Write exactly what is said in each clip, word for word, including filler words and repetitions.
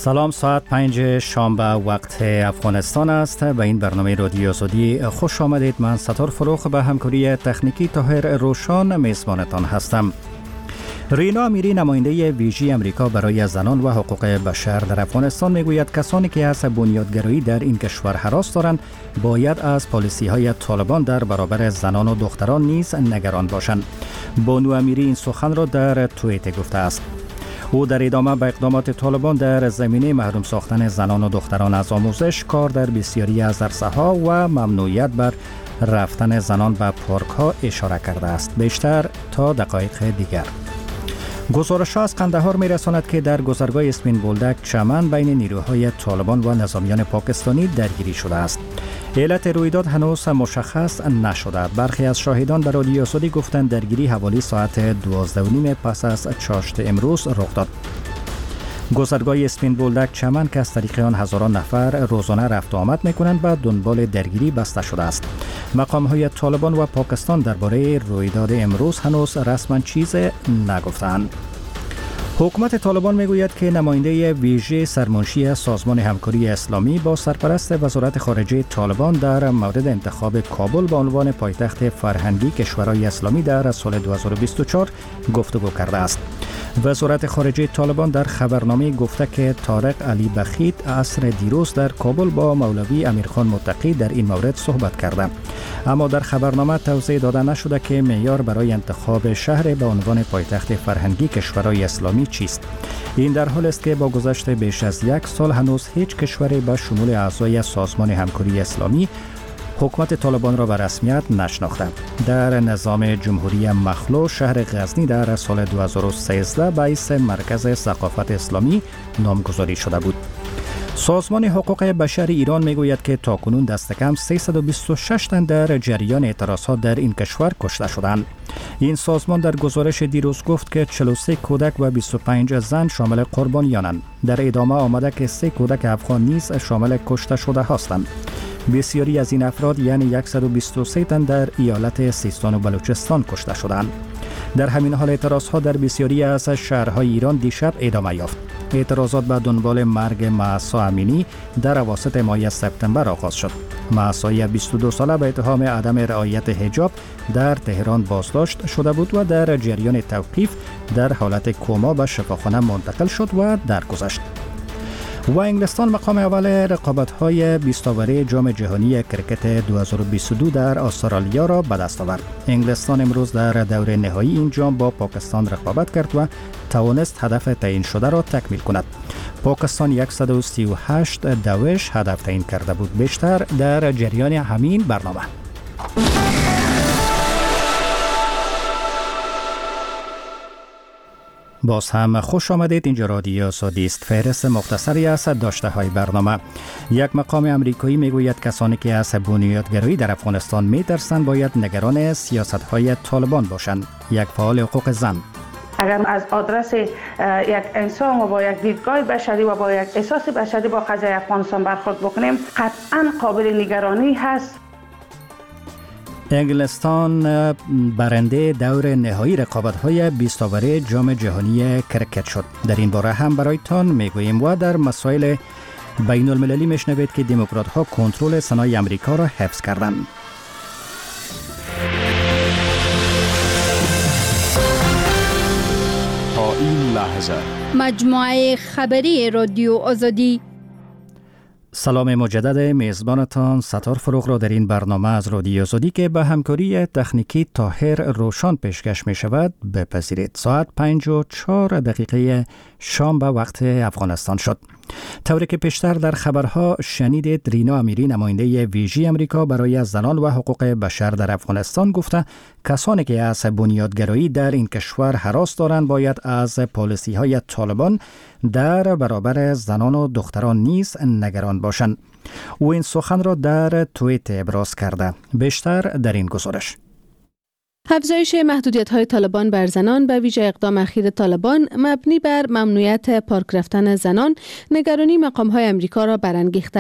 سلام، ساعت پنج شنبه وقت افغانستان است. به این برنامه رادیو آزادی خوش آمدید. من ستار فروخ به همکاری تکنیکی طاهر روشان میزبانتان هستم. رینا امیری، نماینده ویژه امریکا برای زنان و حقوق بشر در افغانستان، میگوید کسانی که از بنیادگرایی در این کشور هراس دارند باید از پالیسی های طالبان در برابر زنان و دختران نیز نگران باشند. بانو امیری این سخن را در توییتر گفته است. او در ادامه به اقدامات طالبان در زمینه محروم ساختن زنان و دختران از آموزش، کار در بسیاری از عرصه‌ها و ممنوعیت بر رفتن زنان به پارک‌ها اشاره کرده است. بیشتر تا دقایق دیگر. گزارش‌ها از قندهار می‌رساند که در گذرگاه اسپین بولدک چمن بین نیروهای طالبان و نظامیان پاکستانی درگیری شده است. علت رویداد هنوز مشخص نشده. برخی از شاهدان به رادیو آزادی گفتند درگیری حوالی ساعت دوازده و نیم پس از چاشت امروز رخ داد. گذرگاه اسپین بولدک چمن که از طریق آن هزاران نفر روزانه رفت و آمد می‌کنند و دنبال درگیری بسته شده است. مقام‌های طالبان و پاکستان درباره رویداد امروز هنوز رسما چیز نگفتند. حکومت طالبان میگوید که نماینده ویژه سرمنشی سازمان همکاری اسلامی با سرپرست وزارت خارجه طالبان در مورد انتخاب کابل به عنوان پایتخت فرهنگی کشورهای اسلامی در سال دو هزار و بیست و چهار گفتگو کرده است. وزارت خارجه طالبان در خبرنامه گفته که طارق علی بخیت عصر دیروز در کابل با مولوی امیرخان متقی در این مورد صحبت کرده، اما در خبرنامه توضیح داده نشده که معیار برای انتخاب شهر به عنوان پایتخت فرهنگی کشورهای اسلامی چیست. این در حال است که با گذشت بیش از یک سال هنوز هیچ کشوری به شمول اعضای سازمان همکاری اسلامی حکومت طالبان را به رسمیت نشناخته. در نظام جمهوری مخلوع شهر غزنی در سال دو هزار و سیزده باعث مرکز ثقافت اسلامی نامگذاری شده بود. سازمان حقوق بشر ایران میگوید که تاکنون دست کم سیصد و بیست و شش تن در جریان اعتراضات در این کشور کشته شدند. این سازمان در گزارش دیروز گفت که چهل و سه کودک و بیست و پنج زن شامل قربانیانند. در ادامه آمده که سه کودک افغان نیز شامل کشته شده هستند. بسیاری از این افراد یعنی صد و بیست و سه تن در ایالت سیستان و بلوچستان کشته شدند. در همین حال اعتراضها در بسیاری از شهرهای ایران دیشب ادامه یافت. اعتراضات به دنبال مرگ مهسا امینی در اواسط ماه سپتامبر آغاز شد. مهسا بیست و دو ساله به اتهام عدم رعایت حجاب در تهران بازداشت شده بود و در جریان توقیف در حالت کما به شفاخانه منتقل شد و درگذشت. و انگلستان مقام اول رقابت‌های بیست اوری جام جهانی کرکت دو هزار و بیست و دو در استرالیا را به دست آورد. انگلستان امروز در دور نهایی این جام با پاکستان رقابت کرد و توانست هدف تعیین شده را تکمیل کند. پاکستان صد و سی و هشت دوش هدف تعیین کرده بود. بیشتر در جریان همین برنامه. باز هم خوش آمدید. اینجا رادیو آزادی است. فهرست مختصری از داشته های برنامه. یک مقام امریکایی میگوید کسانی که از بنیادگرایی در افغانستان میترسند باید نگران سیاست های طالبان باشند. یک فعال حقوق زن: اگر از آدرس یک انسان و با یک دیدگاه بشری و با یک احساس بشری با قضیه افغانستان برخورد بکنیم قطعا قابل نگرانی هست. انگلستان برنده دور نهایی رقابت‌های بیست اوری جام جهانی کرکت شد. در این باره هم برایتان میگوییم و در مسائل بین المللی میشنوید که دموکرات‌ها کنترل صنایع امریکا را حفظ کردند. تا این لحظه مجموعه خبری رادیو آزادی. سلام مجدد، میزبانتان ستار فروغ را در این برنامه از رادیو آزادی که به همکاری تکنیکی طاهر روشان پیشکش می شود بپذیرید. ساعت پنج و چهار دقیقه شام به وقت افغانستان شد. طوری که پیشتر در خبرها شنیدید، رینا امیری، نماینده ویژه امریکا برای زنان و حقوق بشر در افغانستان گفته کسانی که از بنیادگرایی در این کشور هراس دارند باید از پالیسی های طالبان در برابر زنان و دختران نیز نگران باشند. او این سخن را در توییت ابراز کرده. بیشتر در این گزارش. افزایش محدودیت‌های طالبان بر زنان به ویژه اقدام اخیر طالبان مبنی بر ممنوعیت پارک رفتن زنان نگرانی مقام‌های امریکا را برانگیخته است.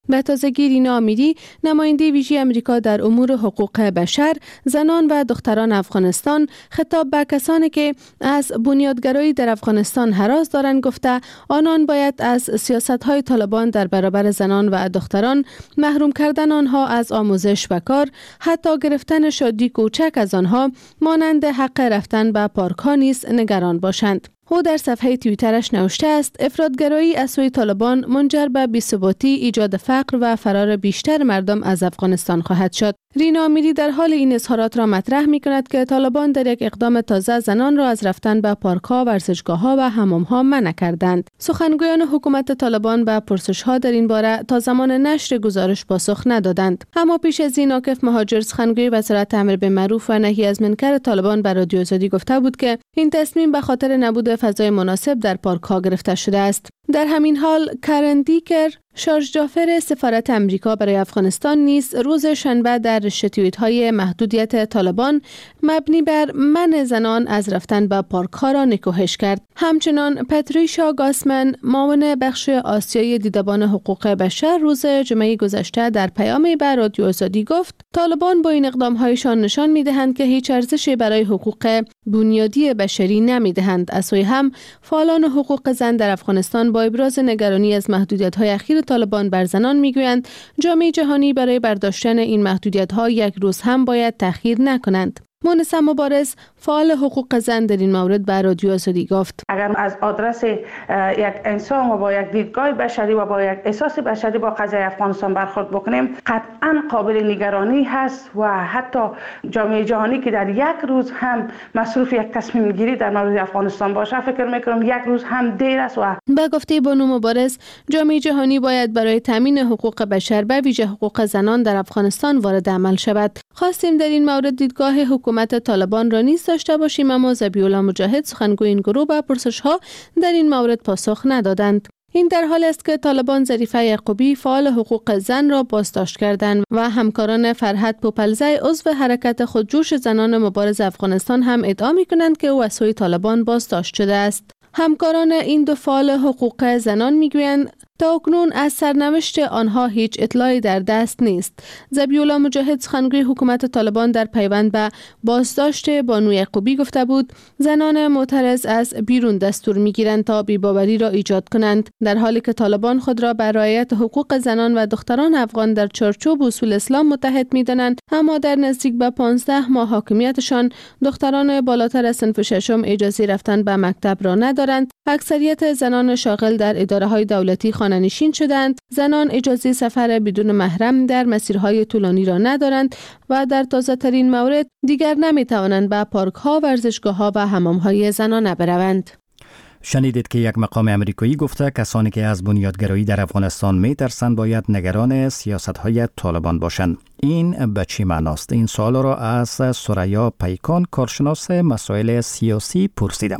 به تازگی رینا امیری نماینده ویژه امریکا در امور حقوق بشر، زنان و دختران افغانستان خطاب به کسانی که از بنیادگرایی در افغانستان هراس دارند گفته آنان باید از سیاست‌های طالبان در برابر زنان و دختران، محروم کردن آنها از آموزش و کار، حتی گرفتن شادی کوچک از آنها مانند حق رفتن به پارک‌ها نیز نگران باشند. او در صفحه توییترش نوشته است افراطگرایی از سوی طالبان منجر به بی‌ثباتی، ایجاد فقر و فرار بیشتر مردم از افغانستان خواهد شد. رینا امیری در حال این اظهارات را مطرح می کند که طالبان در یک اقدام تازه زنان را از رفتن به پارک‌ها، ورزشگاه‌ها و حمام‌ها منع کردند. سخنگویان حکومت طالبان به پرسش‌ها در این باره تا زمان نشر گزارش پاسخ ندادند. اما پیش از این عاکف مهاجر سخنگوی وزارت امر بالمعروف و نهی از منکر طالبان به رادیو آزادی گفته بود که این تصمیم به خاطر نبود فضای مناسب در پارک‌ها گرفته شده است. در همین حال کارن دیکر، شارژ جافر سفارت امریکا برای افغانستان نیز روز شنبه در رشته توییت‌های محدودیت طالبان مبنی بر منع زنان از رفتن به پارک‌ها را نکوهش کرد. همچنان پاتریشا گاسمن، معاون بخش آسیای دیدبان حقوق بشر، روز جمعه گذشته در پیامی به رادیو آزادی گفت طالبان با این اقدام‌هایشان نشان می‌دهند که هیچ ارزشی برای حقوق بنیادی بشری نمی‌دهند. از سوی هم فعالان حقوق زن در افغانستان با ابراز نگرانی از محدودیت‌های اخیر طالبان بر زنان میگویند جامعه جهانی برای برداشتن این محدودیت‌ها یک روز هم باید تأخیر نکنند. مونس مبارز، فعال حقوق زن، در این مورد به رادیو آزادی گفت اگر از آدرس یک انسان و با یک دیدگاه بشری و با یک احساس بشری با قضیه افغانستان برخورد بکنیم قطعا قابل نگرانی هست و حتی جامعه جهانی که در یک روز هم مصروف یک تصمیم گیری در مورد افغانستان باشه فکر میکنم یک روز هم دیر است. و به گفته بانو مبارز جامعه جهانی باید برای تامین حقوق بشر به ویژه حقوق زنان در افغانستان وارد عمل شود. خواستیم در این مورد دیدگاه حکومت طالبان را نیز داشته باشیم، اما ذبیح الله مجاهد، سخنگوی این گروه، به پرسش‌ها در این مورد پاسخ ندادند. این در حال است که طالبان ظریفه یعقوبی، فعال حقوق زن، را بازداشت کردند و همکاران فرهد پوپلزی، عضو حرکت خودجوش زنان مبارز افغانستان، هم ادعا می‌کنند که او از سوی طالبان بازداشت شده است. همکاران این دو فعال حقوق زنان میگویند تا اکنون از سرنوشت آنها هیچ اطلاعی در دست نیست. ذبیح الله مجاهد، سخنگوی حکومت طالبان، در پیوند به بازداشت بانو یعقوبی گفته بود زنان معترض از بیرون دستور میگیرند تا بی‌باوری را ایجاد کنند، در حالی که طالبان خود را بر رعایت حقوق زنان و دختران افغان در چارچوب اصول اسلام متحد میدانند، اما در نزدیک به پانزده ماه حاکمیتشان دختران بالاتر از صنف ششم اجازه رفتن به مکتب را ندارند. اکثریت زنان شاغل در اداره‌های دولتی خانه‌نشین شدند. زنان اجازه سفر بدون محرم در مسیرهای طولانی را ندارند و در تازه‌ترین مورد دیگر نمی‌توانند به پارک‌ها، ورزشگاه‌ها و حمام‌های زنانه بروند. شنیدید که یک مقام امریکایی گفته کسانی که از بنیادگرایی در افغانستان می‌ترسند باید نگران سیاست‌های طالبان باشند. این به چی معناست؟ این سوال را از سریا پیکان، کارشناس مسائل سیاسی، پرسیدم.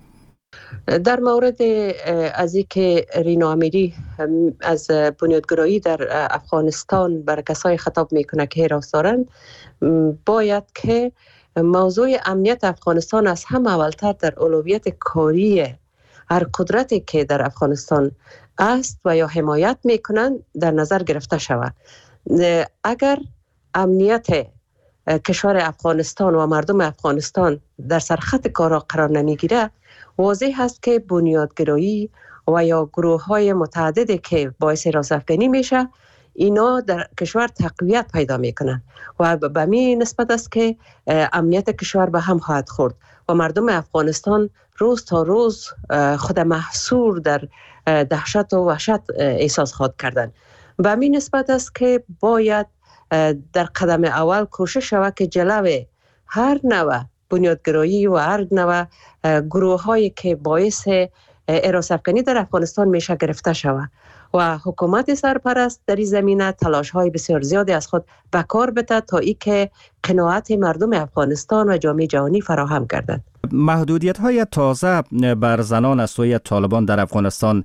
در مورد از اینکه رینا امیری از بنیادگرایی در افغانستان بر کسای خطاب میکنه که هراس دارند، باید که موضوع امنیت افغانستان از هم اولتر در اولویت کاری هر قدرتی که در افغانستان است و یا حمایت میکنند در نظر گرفته شود. اگر امنیت کشور افغانستان و مردم افغانستان در سرخط کار قرار نمیگیره، واضح هست که بنیادگرایی و یا گروه های متعددی که باعث هراس افکنی میشه اینا در کشور تقویت پیدا میکنن و به می نسبت است که امنیت کشور به هم خواهد خورد و مردم افغانستان روز تا روز خود محصور در دهشت و وحشت احساس خواهد کردن. به می نسبت است که باید در قدم اول کوشش شود که جلو هر نوع بنیادگرایی و هر نوع گروه هایی که باعث هراس افکنی در افغانستان میشه گرفته شود و حکومت سرپرست در این زمینه تلاش های بسیار زیادی از خود به کار بده تا ای که قناعت مردم افغانستان و جامعه جهانی فراهم گردد. محدودیت های تازه بر زنان از سوی طالبان در افغانستان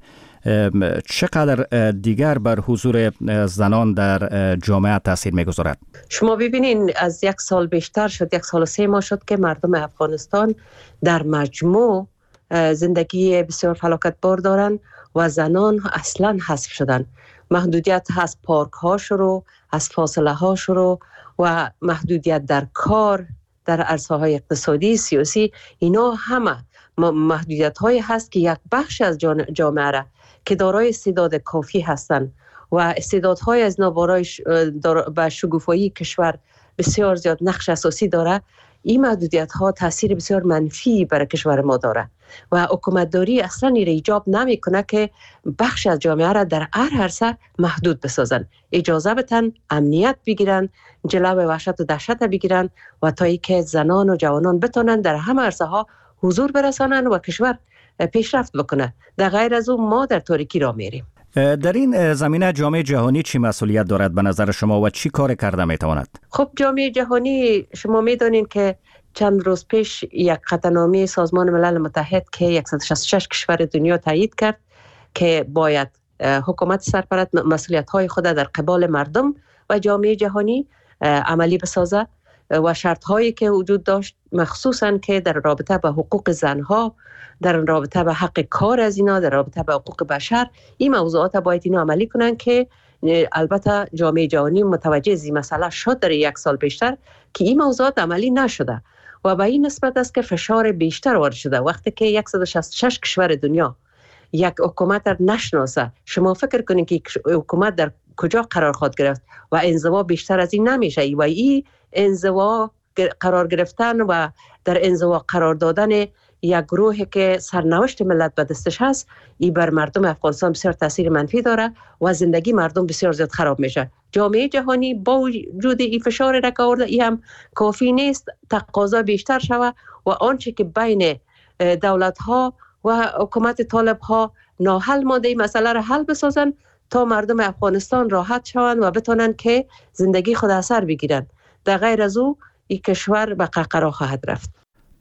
چقدر دیگر بر حضور زنان در جامعه تاثیر میگذارد؟ شما ببینین از یک سال بیشتر شد، یک سال و سه ماه شد که مردم افغانستان در مجموع زندگی بسیار فلاکت بار دارند و زنان اصلا حذف شدن. محدودیت از پارک ها شروع، از فاصله ها شروع و محدودیت در کار، در عرصه های اقتصادی، سیاسی، اینا همه محدودیت هایی هست که یک بخش از جامعه را که دارای استعداد کافی هستند و استعدادهای از نابارای به شگوفایی کشور بسیار زیاد نقش اساسی داره. این محدودیت ها تاثیر بسیار منفی برای کشور ما داره و حکومتداری اصلا این ایجاب نمی کنه که بخش از جامعه را در هر عرصه محدود بسازن، اجازه بتن امنیت بگیرن، جلو وحشت و دهشت بگیرن و تا ای که زنان و جوانان بتونن در همه عرصه ها حضور برسانن و کشور پیشرفت بکنه. در غیر از اون ما در تاریکی را میریم. در این زمینه جامعه جهانی چی مسئولیت دارد به نظر شما و چی کار کرده میتواند؟ خب جامعه جهانی شما میدونین که چند روز پیش یک قطعنامه سازمان ملل متحد که صد و شصت و شش کشور دنیا تایید کرد که باید حکومت سرپرست مسئولیت های خود در قبال مردم و جامعه جهانی عملی بسازه و شرط هایی که وجود داشت، مخصوصاً که در رابطه با حقوق زنها، در رابطه با حق کار از اینا، در رابطه با حقوق بشر، این موضوعات باید اینا عملی کنن که البته جامعه جهانی متوجه از این مسئله شد در یک سال پیشتر که این موضوعات عملی نشده و به این نسبت است که فشار بیشتر وارد شده. وقتی که صد و شصت و شش کشور دنیا یک حکومت را نشناسه، شما فکر کنید که حکومت در کجا قرار خواهد گرفت و انزوا بیشتر از این نمیشه و این انزوا قرار گرفتن و در انزوا قرار دادن یک گروهی که سرنوشت ملت به دستش هست، این بر مردم افغانستان بسیار تاثیر منفی داره و زندگی مردم بسیار زیاد خراب میشه. جامعه جهانی با وجود این فشار را که آورده، این هم کافی نیست، تقاضا بیشتر شود و آنچه که بین دولت ها و حکومت طالب ها ناحل مانده این مسئله را حل بسازن تا مردم افغانستان راحت شوند و بتونن که زندگی خود اثر بگیرن. در غیر از او این کشور به قهقرا خواهد رفت.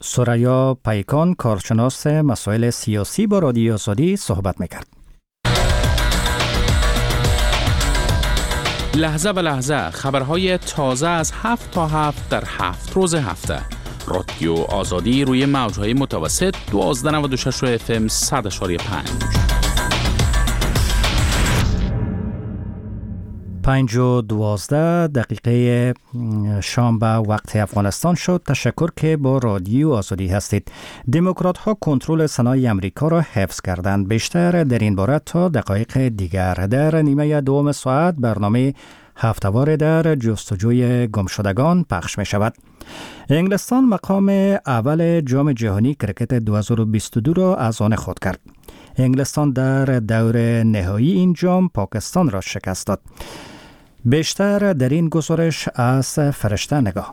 ثریا پیکان، کارشناس مسائل سیاسی، با رادیو آزادی صحبت میکرد. لحظه به لحظه خبرهای تازه از هفت تا هفت در هفت روز هفته. رادیو آزادی روی موجهای متوسط دوازده نود و شش اف ام صد و پنج. پنج و دوازده دقیقه شام به وقت افغانستان شد. تشکر که با رادیو آزادی هستید. دموکرات ها کنترل صنایع امریکا را حفظ کردند. بیشتر در این باره تا دقایق دیگر در نیمه دوم ساعت برنامه هفته‌وار در جستجوی گمشدگان پخش می شود. انگلستان مقام اول جام جهانی کرکت دو هزار و بیست و دو را از آن خود کرد. انگلستان در دور نهایی این جام پاکستان را شکست داد. بیشتر در این گزارش از فرشته نگاه.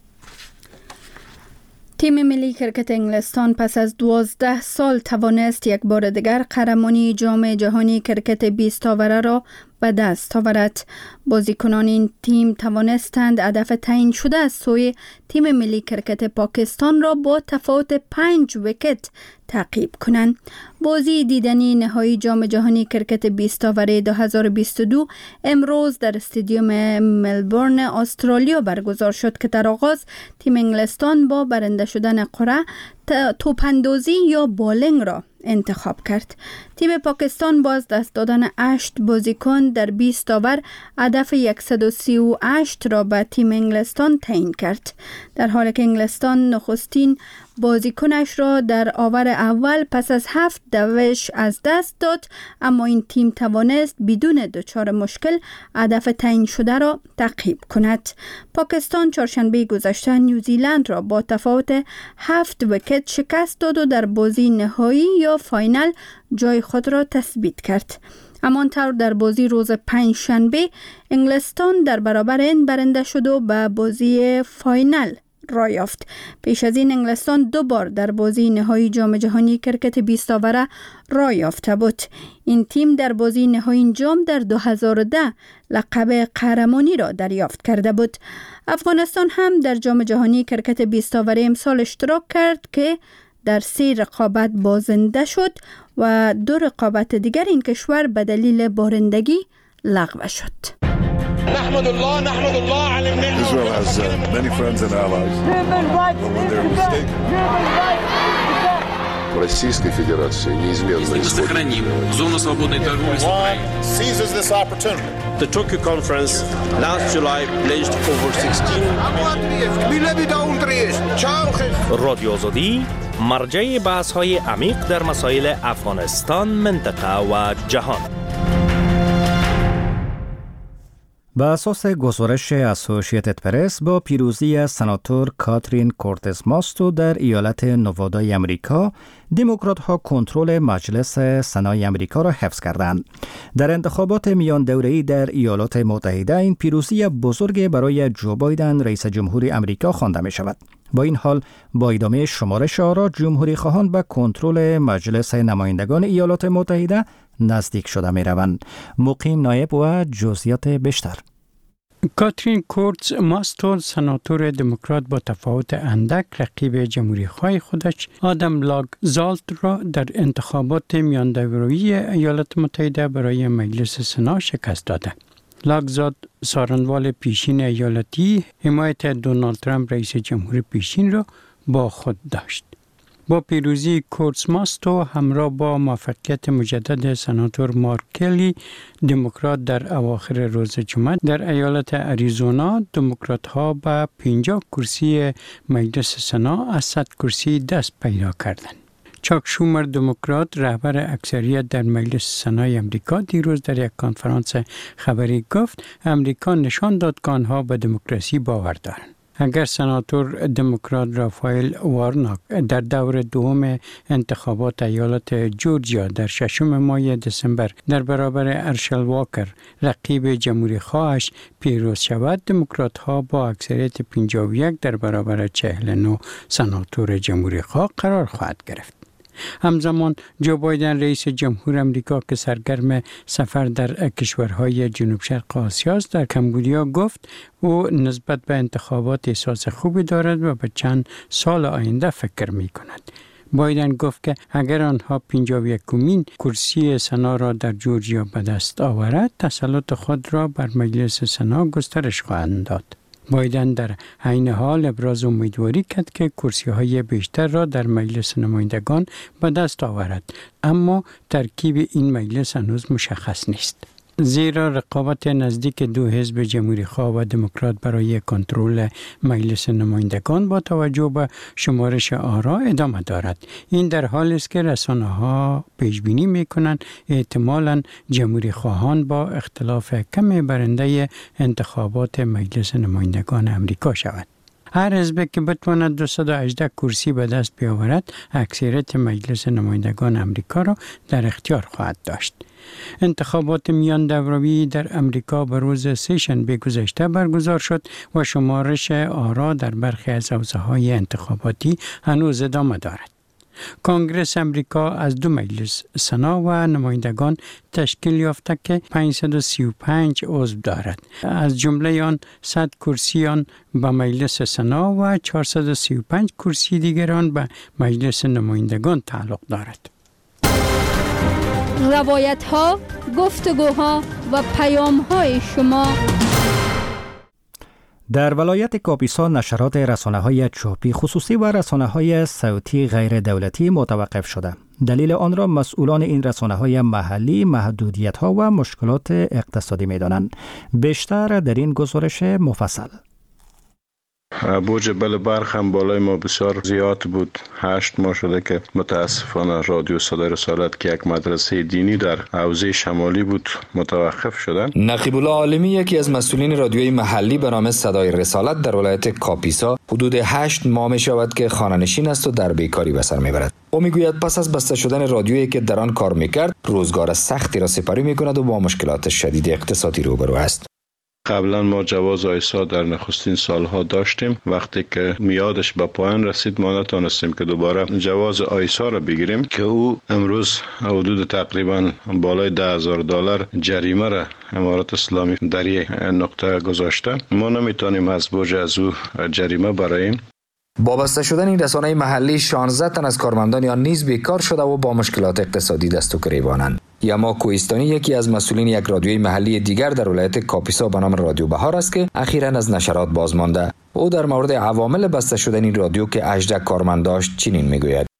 تیم ملی کرکت انگلستان پس از دوازده سال توانست یک بار دیگر قهرمانی جام جهانی کرکت بیست آوره را به دست آورد. بازیکنان این تیم توانستند هدف تعیین شده از سوی تیم ملی کرکت پاکستان را با تفاوت پنج ویکت تعقیب کنند. بازی دیدنی نهایی جام جهانی کرکت بیست آوره دو هزار و بیست و دو امروز در استادیوم ملبورن استرالیا برگزار شد که در آغاز تیم انگلستان با برنده شدن قرعه توپاندازی یا بالینگ را انتخاب کرد. تیم پاکستان باز دست دادن هشت بازیکن در بیست آور هدف صد و سی و هشت را به تیم انگلستان تعیین کرد، در حالی که انگلستان نخستین بازیکنش را در آور اول پس از هفت دوش از دست داد، اما این تیم توانست بدون دچار مشکل هدف تعیین شده را تعقیب کند. پاکستان چهارشنبه گذشته نیوزیلند را با تفاوت هفت ویکت شکست داد و در بازی نهایی یا فاینال جای خود را تثبیت کرد. همانطور در بازی روز پنجشنبه انگلستان در برابر این برنده شد و به بازی فاینال راه یافت. پیش از این انگلستان دو بار در بازی نهایی جام جهانی کرکت بیست آوره راه یافته بود. این تیم در بازی نهایی جام در دو هزار و ده لقب قهرمانی را دریافت کرده بود. افغانستان هم در جام جهانی کرکت بیست آوره امسال اشتراک کرد که در سه رقابت بازنده شد و دو رقابت دیگر این کشور به دلیل بارندگی لغو شد. نحمد الله نحمد الله على النعمة. Israel has uh, many friends and allies. But when they're mistaken, в Российской Федерации неизменно Если мы сохраним зону свободной торговли с Украиной. The Tokyo Conference last July pledged over sixteen رادیو آزادی مرجع بحث‌های عمیق در مسائل افغانستان، منطقه و جهان. به اساس گزارش اسوسییتد پرس، با پیروزی سناتور کاترین کورتز ماستو در ایالت نوادای امریکا، دموکرات ها کنترل مجلس سنای امریکا را حفظ کردند. در انتخابات میان دوره‌ای در ایالات متحده این پیروزی بزرگ برای جو بایدن رئیس جمهور امریکا خوانده می شود. با این حال با ادامه شمارش آرا، جمهوری خواهان به کنترل مجلس نمایندگان ایالات متحده نزدیک شده می روند. مقیم نایب و جزئیات بیشتر. کاترین کورتز ماستو سناتور دموکرات با تفاوت اندک رقیب جمهوری خواه خودش آدم لاگ زالت را در انتخابات میان دوره‌ای ایالات متحده برای مجلس سنا شکست داده. لاگزاد سارنوال پیشین ایالتی حمایت دونالد ترامپ رئیس جمهور پیشین را با خود داشت. با پیروزی کورتز ماستو همراه با موفقیت مجدد سناتور مارک کلی دموکرات در اواخر روز جمعه در ایالت اریزونا، دموکرات ها به پنجاه کرسی مجلس سنا از صد کرسی دست پیدا کردند. چاک شومر دموکرات رهبر اکثریت در مجلس سنای امریکا دیروز در یک کنفرانس خبری گفت امریکا نشان داد که آنها به دموکراسی باور دارند. اگر سناتور دموکرات رافائل وارناک در دور دوم انتخابات ایالت جورجیا در ششم ماه دسامبر در برابر ارشل واکر رقیب جمهوری خواهش پیروز شود، دموکرات ها با اکثریت پنجاه و یک در برابر چهل و نه سناتور جمهوری خواه قرار خواهد گرفت. همزمان جو بایدن رئیس جمهور امریکا که سرگرم سفر در کشورهای جنوب شرق آسیا است در کمبودیا گفت او نسبت به انتخابات احساس خوبی دارد و به چند سال آینده فکر می کند. بایدن گفت که اگر آنها پنجاه و یکمین کرسی سنا را در جورجیا به دست آورد، تسلط خود را بر مجلس سنا گسترش خواهند داد. بایدن در عین حال ابراز امیدواری کرد که کرسی‌های بیشتر را در مجلس نمایندگان به دست آورد، اما ترکیب این مجلس هنوز مشخص نیست. زیرا رقابت نزدیک دو حزب جمهوری خواه و دموکرات برای کنترل مجلس نمایندگان با توجه به شمارش آرا ادامه دارد. این در حالی است که رسانه‌ها پیش بینی می‌کنند احتمالاً جمهوری خواهان با اختلاف کم برنده انتخابات مجلس نمایندگان امریکا شود. هر حزب که بتواند دویست و هجده کرسی به دست بیاورد، اکثریت مجلس نمایندگان امریکا را در اختیار خواهد داشت. انتخابات میان دوره‌ای در امریکا به روز سه‌شنبه گذشته برگزار شد و شمارش آرا در برخی از حوزه‌های انتخاباتی هنوز ادامه دارد. کنگره امریکا از دو مجلس سنا و نمایندگان تشکیل یافته که پانصد و سی و پنج عضو دارد. از جمله آن صد کرسی آن به مجلس سنا و چهارصد و سی و پنج کرسی دیگران به مجلس نمایندگان تعلق دارد. روایت ها، گفتگوها و پیام های شما. در ولایت کاپیسا نشرات رسانه‌های چاپی خصوصی و رسانه‌های صوتی غیر دولتی متوقف شده. دلیل آن را مسئولان این رسانه‌های محلی محدودیت‌ها و مشکلات اقتصادی می‌دانند. بیشتر در این گزارش مفصل. بوج بل برق هم بالای ما بسیار زیاد بود. هشت ماه شده که متاسفانه رادیو صدای رسالت که یک مدرسه دینی در حوزه شمالی بود متوقف شده. نقیب الله عالمی یکی از مسئولین رادیوی محلی به نام صدای رسالت در ولایت کاپیسا حدود هشت ماه می شود که خانه‌نشین است و در بیکاری به سر میبرد. او میگوید پس از بسته شدن رادیویی که در آن کار میکرد روزگار سختی را سپری میکند و با مشکلات شدید اقتصادی روبرو است. قبلا ما جواز آیسا در نخستین سالها داشتیم. وقتی که میادش به پایان رسید ما نتونستیم که دوباره جواز آیسا را بگیریم که او امروز حدود تقریبا بالای ده هزار دلار جریمه را امارات اسلامی در یک نقطه گذاشته. ما نمیتونیم از بوج از او جریمه براییم. با بسته شدن این رسانه محلی شانزده تن از کارمندان آن نیز بیکار شده و با مشکلات اقتصادی دست و گریبانند. یما کوهستانی یکی از مسئولین یک رادیوی محلی دیگر در ولایت کاپیسا به نام رادیو بهار است که اخیراً از نشرات باز مانده. او در مورد عوامل بسته شدن این رادیو که هجده کارمند داشت چنین میگوید: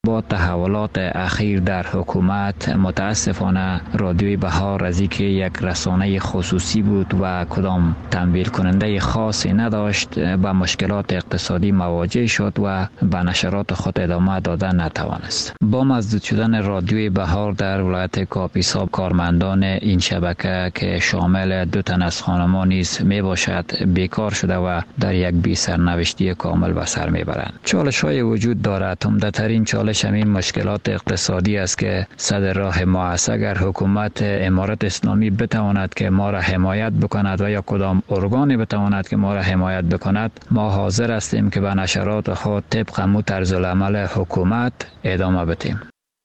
با تحولات اخیر در حکومت متاسفانه رادیوی بهار از اینکه یک رسانه خصوصی بود و کدام تمویل کننده خاصی نداشت به مشکلات اقتصادی مواجه شد و به نشرات خود ادامه دادن نتوانست. با مسدود شدن رادیوی بهار در ولایت کاپیسا کارمندان این شبکه که شامل دو تن از خانمان نیز می باشد بیکار شده و در یک بی سرنوشتی کامل به سر می برند. چالش های وجود دارد. عمده‌ترین چالش همین مشکلات اقتصادی است که صدر راه ما است. اگر حکومت امارت اسلامی بتواند که ما را حمایت بکند و یا کدام ارگانی بتواند که ما را حمایت بکند، ما حاضر هستیم که به نشرات خود طبق مو طرز العمل حکومت ادامه بدیم.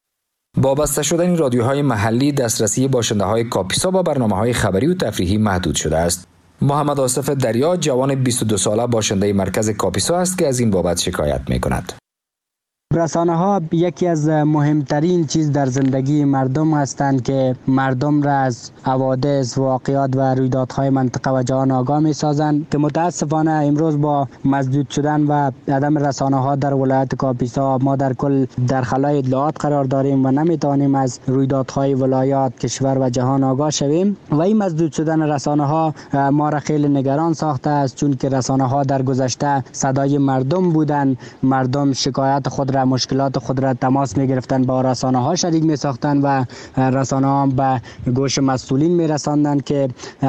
با بسته شدن رادیوهای محلی دسترسی باشنده‌های کاپیسا با برنامه‌های خبری و تفریحی محدود شده است. محمد آصف دریا جوان بیست و دو ساله باشنده مرکز کاپیسا است که از این بابت شکایت می‌کند. رسانه ها یکی از مهمترین چیز در زندگی مردم هستند که مردم را از حوادث، واقعات و رویدادهای منطقه و جهان آگاه می سازند که متاسفانه امروز با مسدود شدن و عدم رسانه ها در ولایت کاپیسا ما در کل در خلای اطلاعات قرار داریم و نمی توانیم از رویدادهای ولایات، کشور و جهان آگاه شویم و این مسدود شدن رسانه ها ما را خیلی نگران ساخته است، چون که رسانه ها در گذشته صدای مردم بودند. مردم شکایت خود را، مشکلات خود را تماس می گرفتند، با رسانه ها شریک می ساختند و رسانه ها به گوش مسئولین می رساندند که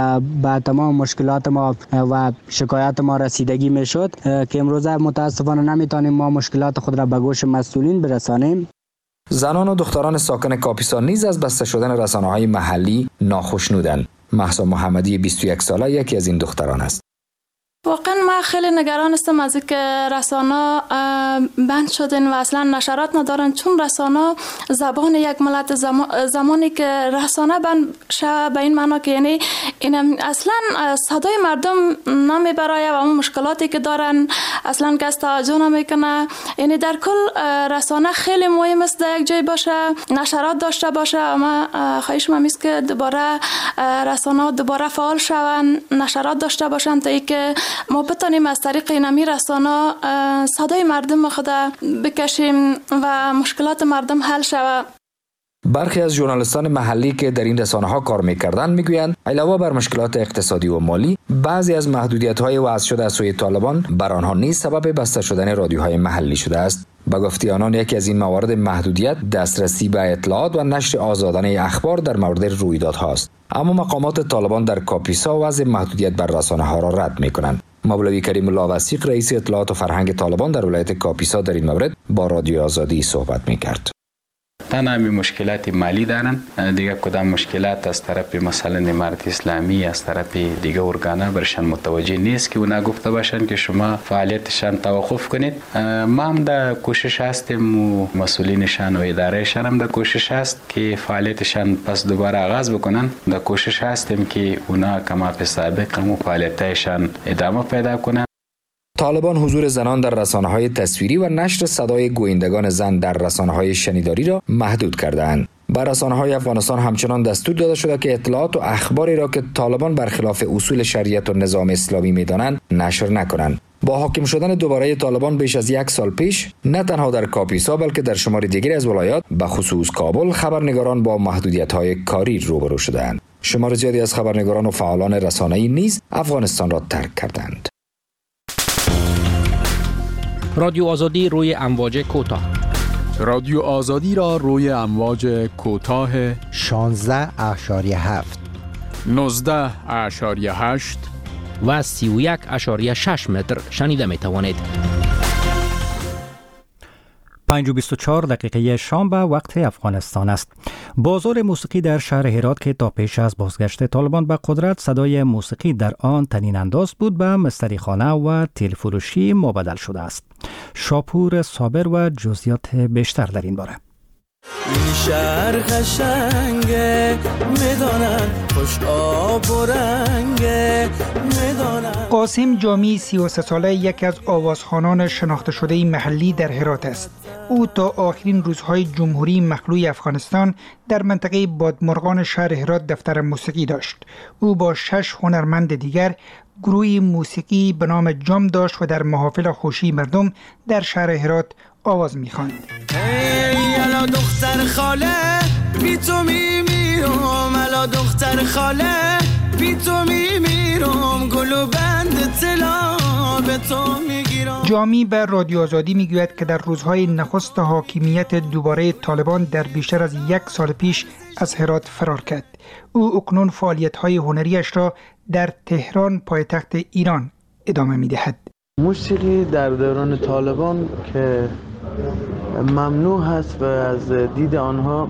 به تمام مشکلات ما و شکایت ما رسیدگی می شد که امروز متاسفانه نمی توانیم ما مشکلات خود را به گوش مسئولین برسانیم. زنان و دختران ساکن کاپیسا نیز از بسته شدن رسانه‌های محلی ناخشنودند. مهسا محمدی بیست و یک ساله یکی از این دختران است. واقعا من خیلی نگران هستم از اینکه رسانه بند شدن و اصلا نشرات ندارن، چون رسانه زبان یک ملت زمان زمانی که رسانه بند شه به این معنا که یعنی این اصلا صدای مردم نمیبره و اون مشکلاتی که دارن اصلا کس توجه نمیکنه. یعنی در کل رسانه خیلی مهم است در یک جای باشه، نشرات داشته باشه. اما خواهش من است که دوباره رسانه دوباره فعال شون، نشرات داشته باشن تا اینکه ما بتانیم از طریق اینمی رسانه صدای مردم خود بکشیم و مشکلات مردم حل شود. برخی از ژورنالیستان محلی که در این رسانه‌ها کار می‌کردند میگویند علاوه بر مشکلات اقتصادی و مالی، بعضی از محدودیت‌های وضع شده از سوی طالبان بر آنها نیز سبب بسته شدن رادیوهای محلی شده است. به گفته آنان یکی از این موارد محدودیت دسترسی به اطلاعات و نشر آزادانه اخبار در مورد رویدادها است. اما مقامات طالبان در کاپیسا وضع محدودیت بر رسانه‌ها را رد می‌کنند. مولوی کریم الله وثیق رئیس اطلاعات و فرهنگ طالبان در ولایت کاپیسا در این مورد با رادیو آزادی صحبت می‌کرد. تنها مشکلات مالی دارن، دیگه کدام مشکلات از طرف مثلا امارت اسلامی از طرف دیگه ارگانا برشان متوجه نیست که اونا گفته باشن که شما فعالیتشان توقف کنید. ما هم در کوشش هستیم و مسئولینشان و ادارهشان هم در کوشش هست که فعالیتشان پس دوباره آغاز بکنن. در کوشش هستیم که اونا کما به سابق هم فعالیتشان ادامه پیدا کنن. طالبان حضور زنان در رسانه‌های تصویری و نشر صدای گویندگان زن در رسانه‌های شنیداری را محدود کرده‌اند. بر رسانه‌های افغانستان همچنان دستور داده شده که اطلاعات و اخباری را که طالبان برخلاف اصول شریعت و نظام اسلامی می‌دانند نشر نکنند. با حاکم شدن دوباره طالبان بیش از یک سال پیش نه تنها در کاپیسا بلکه در شمار دیگری از ولایات به خصوص کابل خبرنگاران با محدودیت‌های کاری روبرو شدند. شمار زیادی از خبرنگاران و فعالان رسانه‌ای نیز افغانستان را ترک کردند. رادیو آزادی روی امواج کوتاه. رادیو آزادی را روی امواج کوتاه شانزده اشاریه هفت، نوزده اشاریه هشت و سی و یک اشاریه شش متر شنیده می توانید. پنج و بیست و چهار دقیقه شام به وقت افغانستان است. بازار موسیقی در شهر هرات که تا پیش از بازگشت طالبان به قدرت صدای موسیقی در آن طنین انداز بود به مستری خانه و تیل فروشی مبدل شده است. شاپور صابر و جزئیات بیشتر در این باره. این شهر قشنگه میدانن خوش آب و رنگه میدانن. قاسم جامی سی و سه ساله یکی از آوازخوانان شناخته شده محلی در هرات است. او تا آخرین روزهای جمهوری مخلوع افغانستان در منطقه بادمرغان شهر هرات دفتر موسیقی داشت. او با شش هنرمند دیگر گروهی موسیقی به نام جام داشت و در محافل خوشی مردم در شهر هرات آواز می‌خواند. ای الا دختر خاله بی تو میمیرم، الا دختر خاله بی تو میمیرم، گلو بند طلا به تو میگیرم. جامی به رادیو آزادی میگوید که در روزهای نخست حاکمیت دوباره طالبان در بیشتر از یک سال پیش از هرات فرار کرد. او اکنون فعالیت‌های هنریش را در تهران پایتخت ایران ادامه می‌دهد. موسیقی در دوران طالبان که ممنوع هست و از دید آنها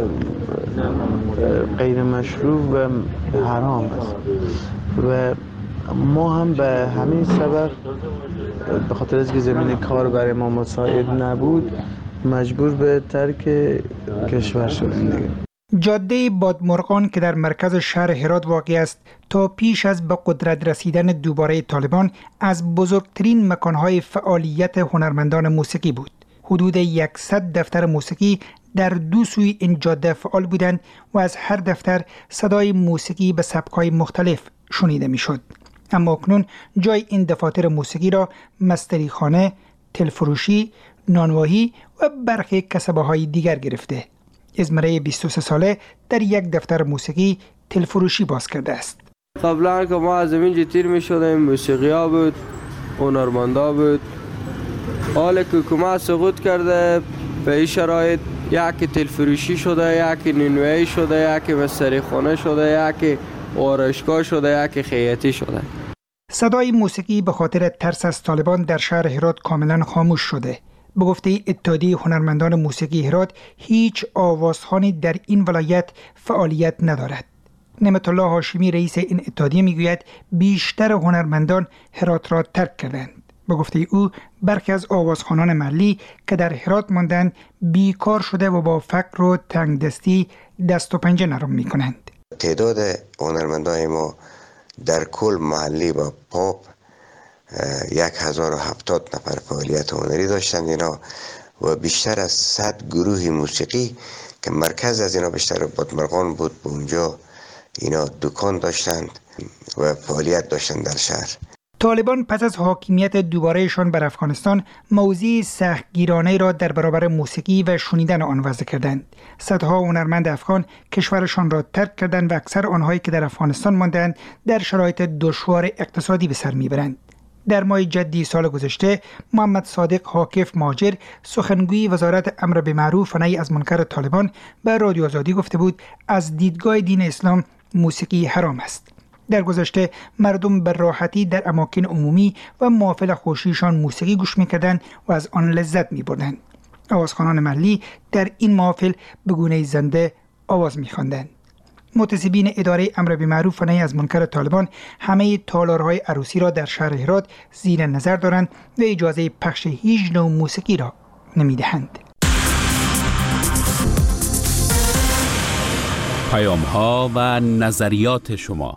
غیر مشروع و حرام است و ما هم به همین سبب به خاطر از که زمین کار برای ما مساعد نبود مجبور به ترک کشور شدیم دیگه. جاده بادمرغان که در مرکز شهر هرات واقع است تا پیش از به قدرت رسیدن دوباره طالبان از بزرگترین مکانهای فعالیت هنرمندان موسیقی بود. حدود صد دفتر موسیقی در دو سوی این جاده فعال بودند و از هر دفتر صدای موسیقی به سبک‌های مختلف شنیده می‌شد. اما اکنون جای این دفاتر موسیقی را مستریخانه، تلفروشی، نانواهی و برخی کسبه‌های دیگر گرفته. ازمره بیست و سه ساله در یک دفتر موسیقی تلفروشی باز کرده است. قبلا که ما از اینجا تیر می شدیم موسیقی ها بود، هنرمندا بود. حالا که حکومت سقوط کرده به این شرایط یکی تلفروشی شده، یکی نانوایی شده، یکی مستریخانه شده، یکی آرایشگاه شده، یکی خیاطی شده. صدای موسیقی به خاطر ترس از طالبان در شهر هرات کاملا خاموش شده. به گفته اتحادیه هنرمندان موسیقی هرات هیچ آوازخوانی در این ولایت فعالیت ندارد. نعمت الله هاشمی رئیس این اتحادیه میگوید بیشتر هنرمندان هرات را ترک کردند. به گفته او برخی از آوازخوانان محلی که در هرات ماندند بیکار شده و با فقر و تنگدستی دست و پنجه نرم میکنند. تعداد هنرمندان ما در کل محلی با پاپ یک هزار و هفتاد نفر فعالیت هنری داشتند اینا و بیشتر از صد گروه موسیقی که مرکز از اینا بیشتر بادمرغان بود. به اونجا اینا دکان داشتند و فعالیت داشتند در شهر. طالبان پس از حاکمیت دوبارهشان بر افغانستان موضوع سختگیرانه را در برابر موسیقی و شنیدن آن وضع کردند. صدها هنرمند افغان کشورشان را ترک کردند و اکثر آنهایی که در افغانستان ماندند در شرایط دشوار اقتصادی به سر میبرند. در ماه جدی سال گذشته محمد صادق حاکف ماجر سخنگوی وزارت امر بالمعروف و نهی از منکر طالبان به رادیو آزادی گفته بود از دیدگاه دین اسلام موسیقی حرام است. در گذشته مردم به راحتی در اماکن عمومی و محافل خوشیشان موسیقی گوش می‌کردند و از آن لذت می‌بردند. آوازخوانان محلی در این محافل به گونه زنده آواز می‌خواندند. متسبین اداره امر بالمعروف و نهی از منکر طالبان همه تالارهای عروسی را در شهر هرات زیر نظر دارند و اجازه پخش هیچ نوع موسیقی را نمی‌دهند. پیام‌ها و نظریات شما.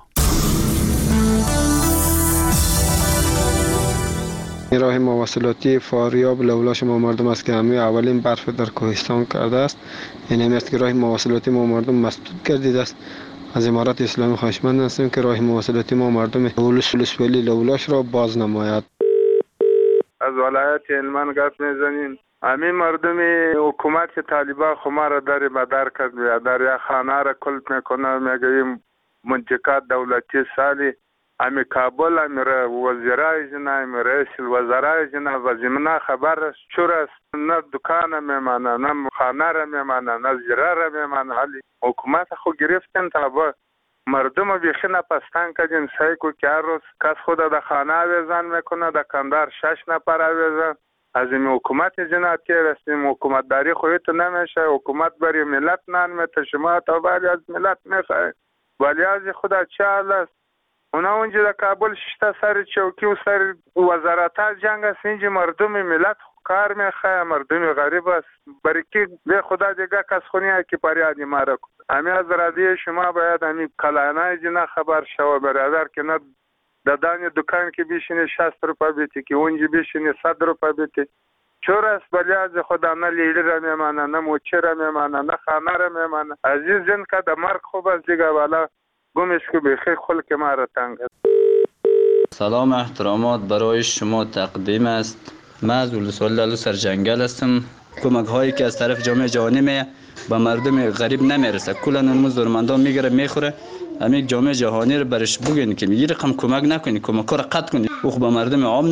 این راه مواصلاتی فاریاب لولاش ما مردم است که همه اولین برف در کوهستان کرده است. این هم است که راه مواصلاتی ما مردم مسدود گردیده است. از امارت اسلامی خواهشمند هستیم که راه مواصلاتی ما مردم لولوس لوسولی لولاش را باز نماید. از ولایت هلمند گپ میزنین. همین مردم حکومت طالبان خما را در مدار کرد و در یک خانه را کلت میکنه. میگه منطقه دولتی سالی امی کابل امی وزیرای جنا امی رئیس الوزرای جنا و زمینه خبر است چور است نه دکان میمانه نه خانه را میمانه نه زیره را میمانه. حالی حکومت خو گرفتن تا با مردم بیخی نپستان کردن سعی کو که هر روز کس خود در خانه آویزان میکنه دکاندار شش نفر آویزان. از این حکومت جناتی رسیم حکومت داری خویت نمیشه. حکومت برای ملت نان میته شما تا ولی از ملت میخواه ولی از خدا چه حال است. اونا اونجا در کابل شتا سر چوکی و سر وزارت ها جنگ است. اینجا مردم ملت کار میخواه مردم غریب است. برای که به خدا دیگه کس خونی ها که پریادی مارا کن. همی از رادیو شما باید همی کلانای جنا خبر شوا برادر که نه دادان دکان که بیشینه شصت روپا بیتی که اونجا بیشینه صد روپا بیتی چور است. بلی از خدا نه لیلی را میمانه نه موچه را میمانه نه خانه را میمانه. عزیز جن که در مرگ خوب است دیگه والا گمش که بخیر خلق ما را تنگ است. سلام احترامات برای شما تقدیم است. من از ولسوالی سرجنگل هستم. کمک هایی که از طرف جامعه جهانی می به مردم غریب نمیرسه، کلا اون زورمندان میگیره میخوره. همین جامعه جهانی رو برش بگین که یه رقم کمک نکنی، کمک رو قطع کنی، او به مردم عام